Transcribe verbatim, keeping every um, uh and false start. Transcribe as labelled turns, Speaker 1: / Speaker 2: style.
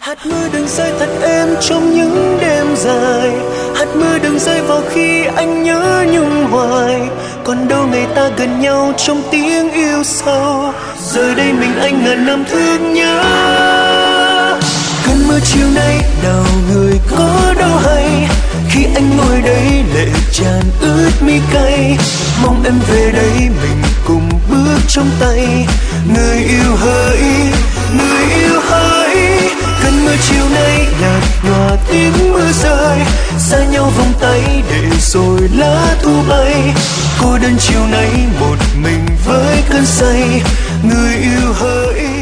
Speaker 1: Hạt mưa đừng rơi thật êm trong những đêm dài. Hạt mưa đừng rơi vào khi anh nhớ nhung hoài. Còn đâu ngày ta gần nhau trong tiếng yêu sâu. Giờ đây mình anh ngàn năm thương nhớ. Cơn mưa chiều nay nào người có đâu hay. Khi anh ngồi đây lệ tràn ướt mi cay. Mong em về đây mình cùng bước trong tay. Người yêu hỡi, người yêu hỡi. Cơn mưa chiều nay nhạt nhòa tiếng mưa rơi. Xa nhau vòng tay để rồi lá thu bay. Cô đơn chiều nay một mình với cơn say. Người yêu hỡi.